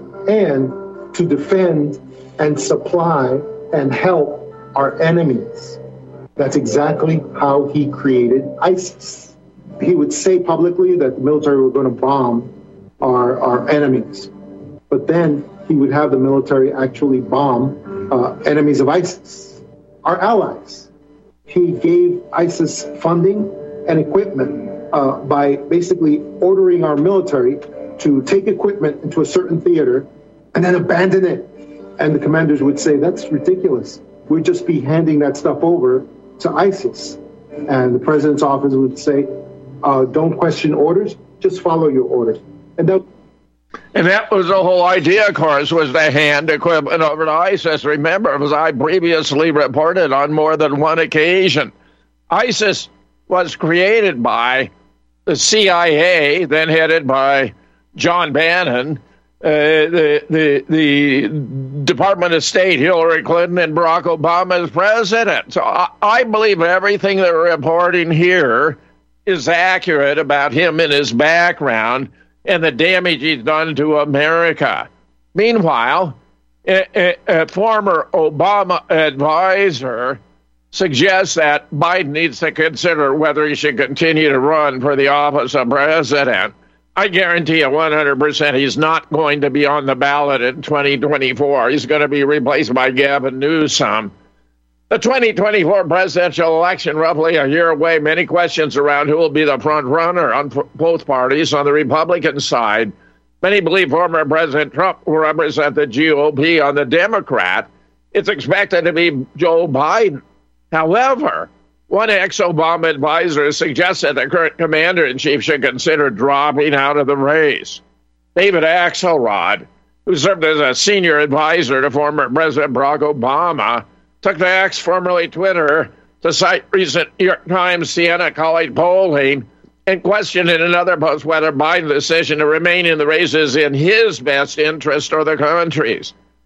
and to defend and supply and help our enemies. That's exactly how he created ISIS. He would say publicly that the military were going to bomb our, our enemies, but then he would have the military actually bomb uh, enemies of ISIS, our allies. He gave ISIS funding and equipment uh, by basically ordering our military to take equipment into a certain theater and then abandon it. And the commanders would say, that's ridiculous. We'd just be handing that stuff over to ISIS. And the president's office would say, uh, don't question orders, just follow your orders. And that, and that was the whole idea, of course, was to hand equipment over to ISIS. Remember, as I previously reported on more than one occasion, ISIS was created by the C I A, then headed by John Bannon, Uh, the, the the Department of State, Hillary Clinton, and Barack Obama as president. So I, I believe everything that we're reporting here is accurate about him and his background and the damage he's done to America. Meanwhile, a, a, a former Obama advisor suggests that Biden needs to consider whether he should continue to run for the office of president. I guarantee you one hundred percent he's not going to be on the ballot in twenty twenty-four. He's going to be replaced by Gavin Newsom. The twenty twenty-four presidential election, roughly a year away, many questions around who will be the front runner on both parties. On the Republican side, many believe former President Trump will represent the G O P. On the Democrat, it's expected to be Joe Biden. However, one ex-Obama advisor suggested the current commander-in-chief should consider dropping out of the race. David Axelrod, who served as a senior advisor to former President Barack Obama, took to X, formerly Twitter, to cite recent New York Times Siena College polling and questioned in another post whether Biden's decision to remain in the race is in his best interest or the country's.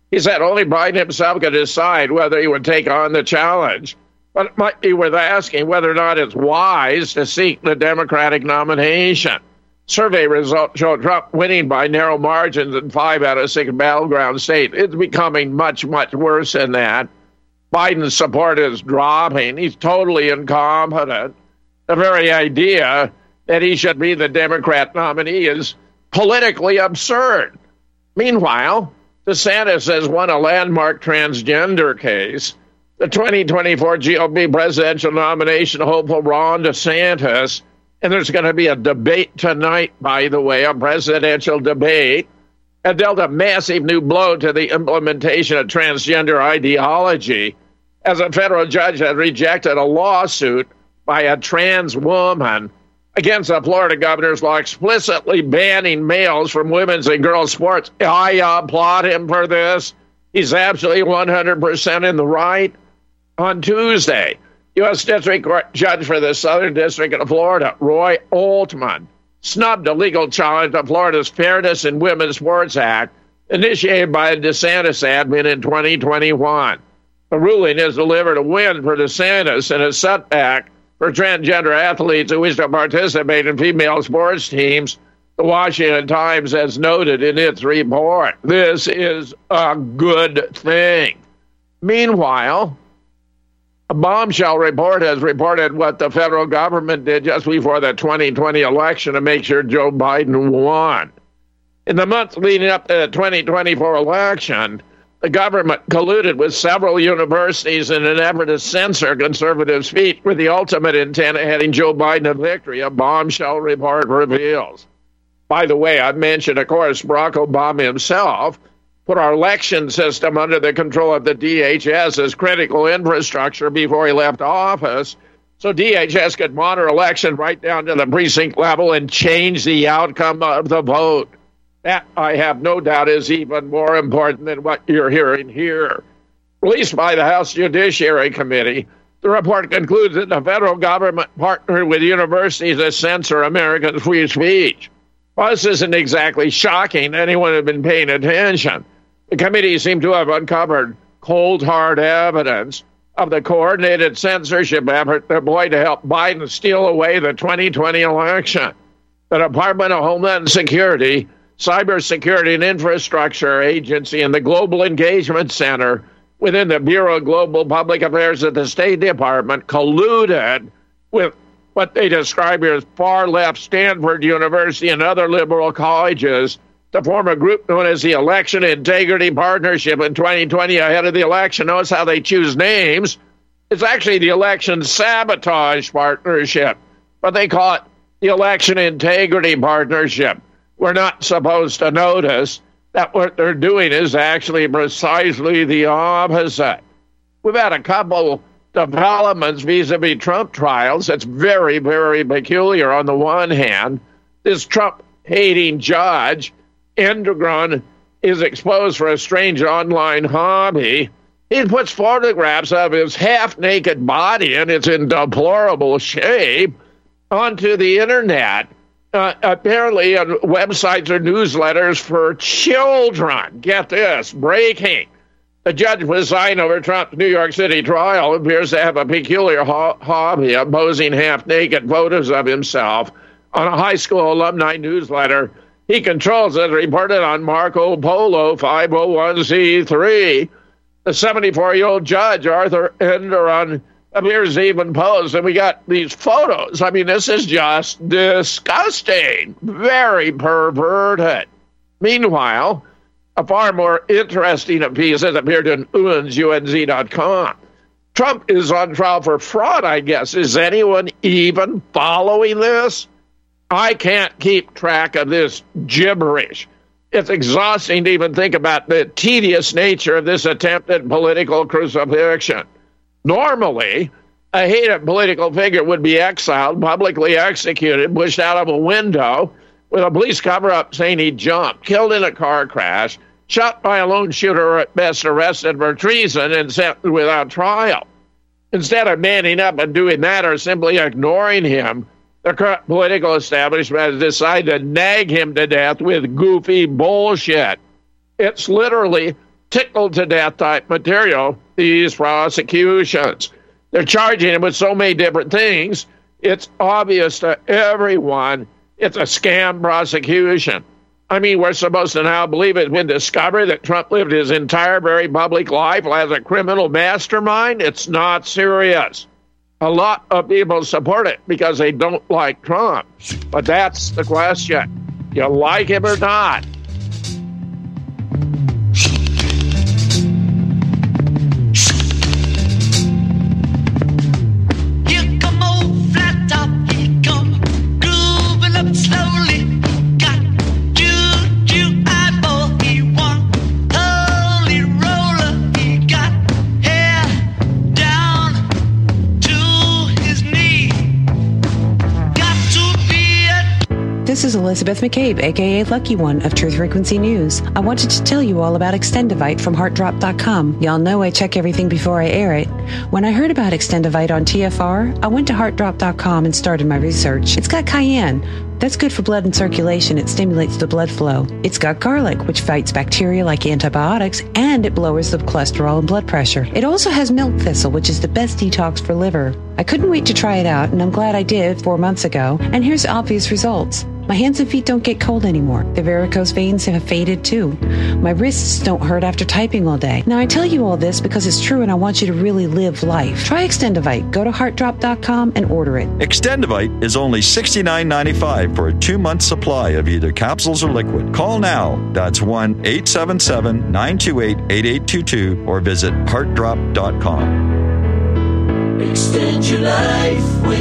He said only Biden himself could decide whether he would take on the challenge. But it might be worth asking whether or not it's wise to seek the Democratic nomination. Survey results show Trump winning by narrow margins in five out of six battleground states. It's becoming much, much worse than that. Biden's support is dropping. He's totally incompetent. The very idea that he should be the Democrat nominee is politically absurd. Meanwhile, DeSantis has won a landmark transgender case. The twenty twenty-four G O P presidential nomination hopeful Ron DeSantis, and there's going to be a debate tonight, by the way, a presidential debate, and dealt a massive new blow to the implementation of transgender ideology, as a federal judge has rejected a lawsuit by a trans woman against the Florida governor's law explicitly banning males from women's and girls' sports. I applaud him for this. He's absolutely one hundred percent in the right. On Tuesday, U S District Court Judge for the Southern District of Florida, Roy Altman, snubbed a legal challenge to Florida's Fairness in Women's Sports Act, initiated by the DeSantis admin in twenty twenty-one. The ruling has delivered a win for DeSantis and a setback for transgender athletes who wish to participate in female sports teams, the Washington Times has noted in its report. This is a good thing. Meanwhile, a bombshell report has reported what the federal government did just before the twenty twenty election to make sure Joe Biden won. In the months leading up to the twenty twenty-four election, the government colluded with several universities in an effort to censor conservative speech with the ultimate intent of heading Joe Biden a victory, a bombshell report reveals. By the way, I've mentioned, of course, Barack Obama himself put our election system under the control of the D H S as critical infrastructure before he left office, so D H S could monitor election right down to the precinct level and change the outcome of the vote. That, I have no doubt, is even more important than what you're hearing here. Released by the House Judiciary Committee, the report concludes that the federal government partnered with universities to censor American free speech. Well, this isn't exactly shocking to anyone who had been paying attention. The committee seemed to have uncovered cold, hard evidence of the coordinated censorship effort deployed to help Biden steal away the twenty twenty election. The Department of Homeland Security, Cybersecurity and Infrastructure Agency, and the Global Engagement Center within the Bureau of Global Public Affairs at the State Department colluded with what they describe here as far-left Stanford University and other liberal colleges to form a group known as the Election Integrity Partnership in twenty twenty ahead of the election. Notice how they choose names. It's actually the Election Sabotage Partnership, but they call it the Election Integrity Partnership. We're not supposed to notice that what they're doing is actually precisely the opposite. We've had a couple developments vis-a-vis Trump trials. It's very, very peculiar. On the one hand, this Trump-hating judge, Endergren, is exposed for a strange online hobby. He puts photographs of his half-naked body, and it's in deplorable shape, onto the internet. Uh, apparently on websites or newsletters for children. Get this, breaking. The judge presiding over Trump's New York City trial appears to have a peculiar ho- hobby of posing half-naked photos of himself on a high school alumni newsletter he controls, as reported on Marco Polo five oh one c three. The seventy-four-year-old judge, Arthur Endergren, appears to even pose, and we got these photos. I mean, this is just disgusting, very perverted. Meanwhile, a far more interesting piece has appeared in U N Z, U N Z dot com. Trump is on trial for fraud, I guess. Is anyone even following this? I can't keep track of this gibberish. It's exhausting to even think about the tedious nature of this attempted political crucifixion. Normally, a hated political figure would be exiled, publicly executed, pushed out of a window, with a police cover-up saying he jumped, killed in a car crash, shot by a lone shooter, or at best arrested for treason and sent without trial. Instead of manning up and doing that or simply ignoring him, the current political establishment has decided to nag him to death with goofy bullshit. It's literally tickled to death type material, these prosecutions. They're charging him with so many different things. It's obvious to everyone it's a scam prosecution. I mean, we're supposed to now believe it's been discovered that Trump lived his entire very public life as a criminal mastermind. It's not serious. A lot of people support it because they don't like Trump. But that's the question. You like him or not? Here come old flat top, he come grooving up slowly. Got juju eyeball, he won holy roller. He got hair down to his knee. Got to be a This is Elizabeth McCabe, aka Lucky One of Truth Frequency News. I wanted to tell you all about Extendivite from heart drop dot com. Y'all know I check everything before I air it. When I heard about Extendivite on T F R, I went to heart drop dot com and started my research. It's got cayenne. That's good for blood and circulation. It stimulates the blood flow. It's got garlic, which fights bacteria like antibiotics, and it lowers the cholesterol and blood pressure. It also has milk thistle, which is the best detox for liver. I couldn't wait to try it out, and I'm glad I did four months ago. And here's the obvious results. My hands and feet don't get cold anymore. The varicose veins have faded too. My wrists don't hurt after typing all day. Now, I tell you all this because it's true and I want you to really live life. Try Extendivite. Go to heart drop dot com and order it. Extendivite is only sixty-nine ninety-five for a two-month supply of either capsules or liquid. Call now. That's one eight seven seven, nine two eight, eight eight two two or visit heart drop dot com. extend your life with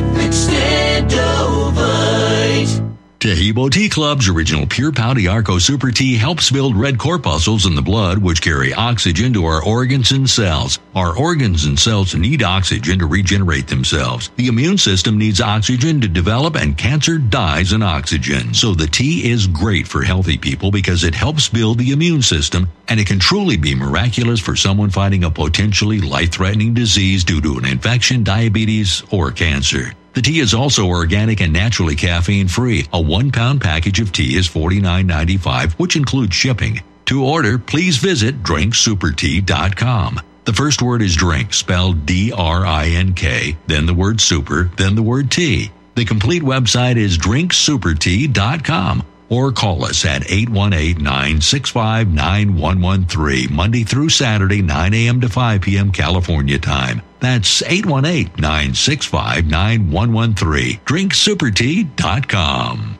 Extendovite. Tahibo Tea Club's original Pure Pau D'Arco Super Tea helps build red corpuscles in the blood, which carry oxygen to our organs and cells. Our organs and cells need oxygen to regenerate themselves. The immune system needs oxygen to develop, and cancer dies in oxygen. So the tea is great for healthy people because it helps build the immune system, and it can truly be miraculous for someone fighting a potentially life-threatening disease due to an infection, diabetes, or cancer. The tea is also organic and naturally caffeine-free. A one-pound package of tea is forty-nine ninety-five, which includes shipping. To order, please visit drink super tea dot com. The first word is drink, spelled D R I N K, then the word super, then the word tea. The complete website is drink super tea dot com. Or call us at eight one eight, nine six five, nine one one three, Monday through Saturday, nine a.m. to five p.m. California time. That's eight one eight, nine six five, nine one one three. drink super tea dot com.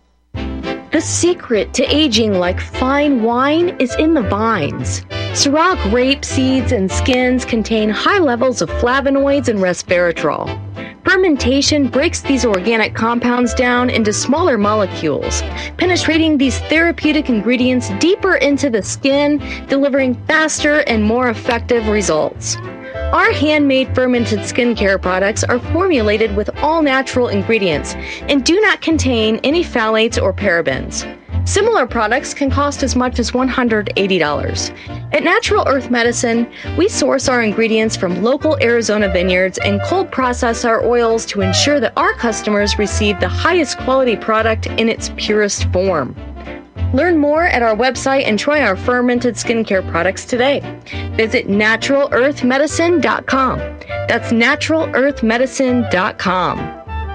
The secret to aging like fine wine is in the vines. Syrah grape seeds and skins contain high levels of flavonoids and resveratrol. Fermentation breaks these organic compounds down into smaller molecules, penetrating these therapeutic ingredients deeper into the skin, delivering faster and more effective results. Our handmade fermented skincare products are formulated with all natural ingredients and do not contain any phthalates or parabens. Similar products can cost as much as one hundred eighty dollars. At Natural Earth Medicine, we source our ingredients from local Arizona vineyards and cold process our oils to ensure that our customers receive the highest quality product in its purest form. Learn more at our website and try our fermented skincare products today. Visit natural earth medicine dot com. That's natural earth medicine dot com.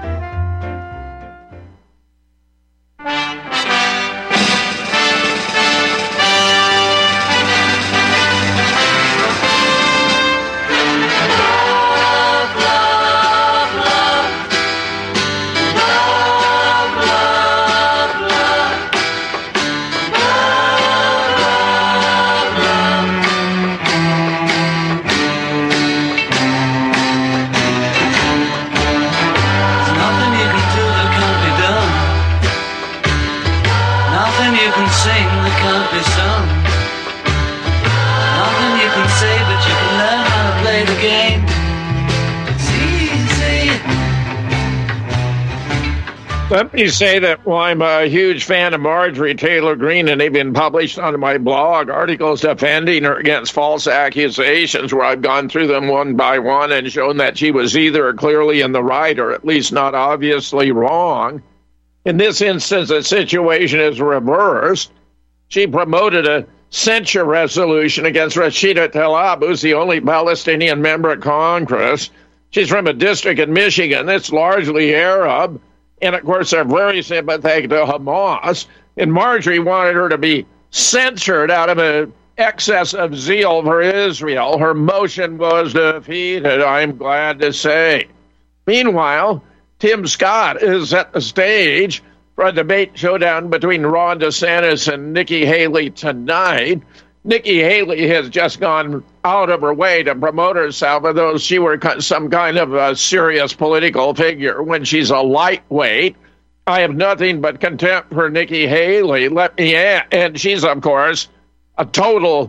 Let me say that well, I'm a huge fan of Marjorie Taylor Greene, and they've been published on my blog articles defending her against false accusations, where I've gone through them one by one and shown that she was either clearly in the right or at least not obviously wrong. In this instance, the situation is reversed. She promoted a censure resolution against Rashida Tlaib, who's the only Palestinian member of Congress. She's from a district in Michigan that's largely Arab, and of course they're very sympathetic to Hamas. And Marjorie wanted her to be censored out of an excess of zeal for Israel. Her motion was defeated, I'm glad to say. Meanwhile, Tim Scott is at the stage for a debate showdown between Ron DeSantis and Nikki Haley tonight. Nikki Haley has just gone out of her way to promote herself as though she were some kind of a serious political figure when she's a lightweight. I have nothing but contempt for Nikki Haley. Let me add, and she's, of course, a total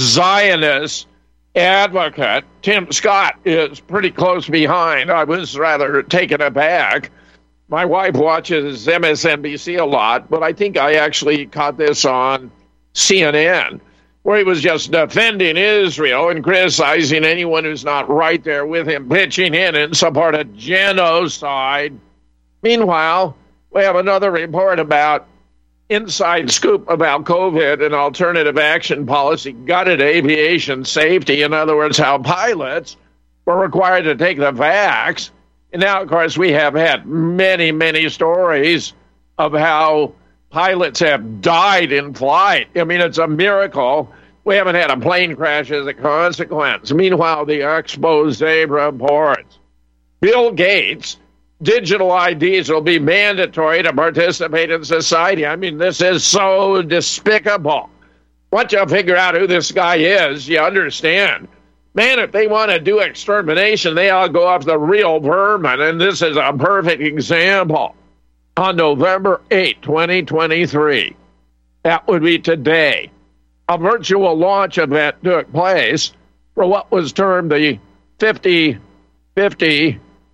Zionist advocate. Tim Scott is pretty close behind. I was rather taken aback. My wife watches M S N B C a lot, but I think I actually caught this on C N N, where he was just defending Israel and criticizing anyone who's not right there with him, pitching in in support of genocide. Meanwhile, we have another report about inside scoop about COVID and alternative action policy gutted aviation safety. In other words, how pilots were required to take the vax. And now, of course, we have had many, many stories of how pilots have died in flight. I mean, it's a miracle we haven't had a plane crash as a consequence. Meanwhile, the expose reports Bill Gates, digital I Ds will be mandatory to participate in society. I mean, this is so despicable. Once you figure out who this guy is, you understand. Man, if they want to do extermination, they all go after the real vermin, and this is a perfect example. On November eighth, twenty twenty-three, that would be today, a virtual launch event took place for what was termed the fifty fifty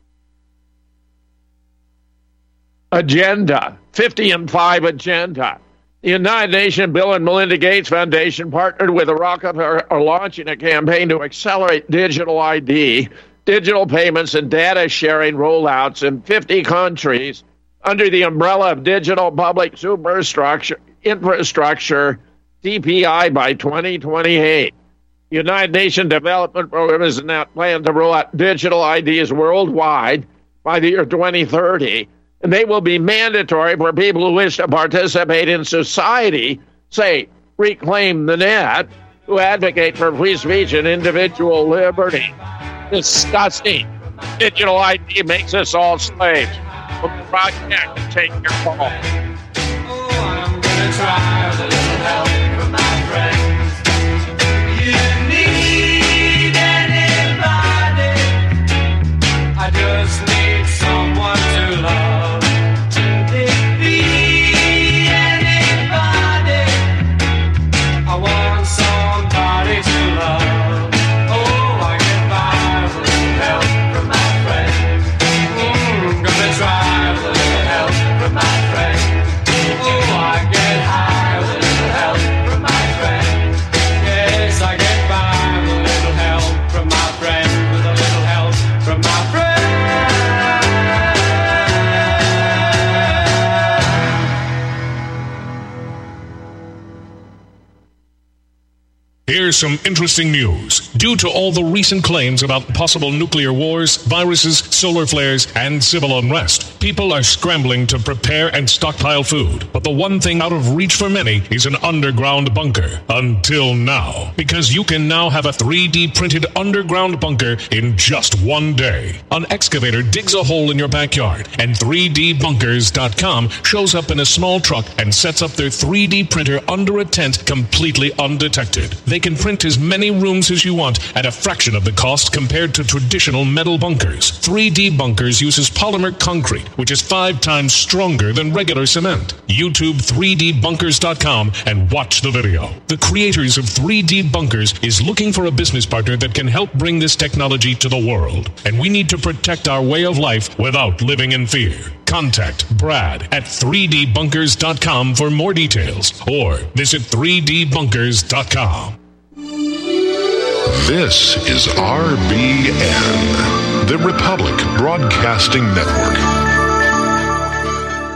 agenda, fifty and five agenda. The United Nations Bill and Melinda Gates Foundation partnered with the Rockefeller are launching a campaign to accelerate digital I D, digital payments, and data sharing rollouts in fifty countries under the umbrella of Digital Public Superstructure Infrastructure, D P I, by twenty twenty-eight. The United Nations Development Program is now planned to roll out digital I Ds worldwide by the year twenty thirty. And they will be mandatory for people who wish to participate in society, say, reclaim the net, who advocate for free speech and individual liberty. Disgusting. Digital I D makes us all slaves. We'll be right back and take your call. Oh, I'm gonna try with a little help from my friends. You need anybody. I just need someone to love. Here's some interesting news. Due to all the recent claims about possible nuclear wars, viruses, solar flares, and civil unrest, people are scrambling to prepare and stockpile food. But the one thing out of reach for many is an underground bunker. Until now. Because you can now have a three D printed underground bunker in just one day. An excavator digs a hole in your backyard, and three D bunkers dot com shows up in a small truck and sets up their three D printer under a tent completely undetected. They can print as many rooms as you want at a fraction of the cost compared to traditional metal bunkers. three D Bunkers uses polymer concrete, which is five times stronger than regular cement. YouTube three D bunkers dot com and watch the video. The creators of three D Bunkers is looking for a business partner that can help bring this technology to the world. And we need to protect our way of life without living in fear. Contact Brad at three D bunkers dot com for more details, or visit three D bunkers dot com. This is R B N, the Republic Broadcasting Network.